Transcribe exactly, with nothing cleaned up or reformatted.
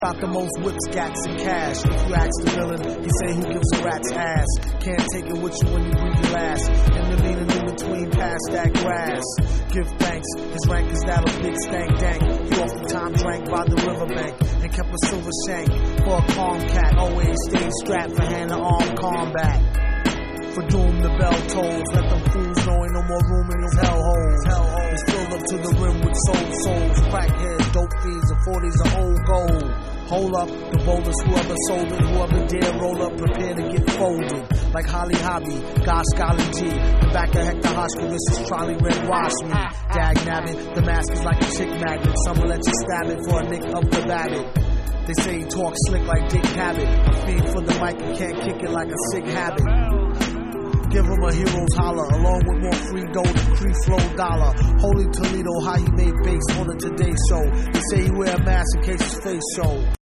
Got the most whips, gats, and cash. If you ask the villain, he say who gives a rat's ass. Can't take it with you when you breathe your last. And the meaning in between past that grass. Give thanks, his rank is that of big stank dank. He oftentimes drank by the riverbank and kept a silver shank for a calm cat. Always stayed strapped for hand-to-arm combat. For doom the bell tolls, let them fools know ain't no more room in those hellholes. Hellholes. It's filled up to the rim with soul souls, crackheads, dope fiends, and forties of old gold. Hold up, the boldest, whoever sold it, whoever dare roll up, prepare to get folded. Like Holly Hobby, God Scholar G, the back of Hector Hospital, this is Charlie Red Wash me. Dag nabbit, the mask is like a chick magnet, some will let you stab it for a nick up the babbitt. They say he talk slick like Dick Habit, a fiend for the mic and can't kick it like a sick habit. Give him a hero's holler, along with more free dough than free flow dollar. Holy Toledo, how he made bass on the Today Show. They say he wear a mask in case his face show.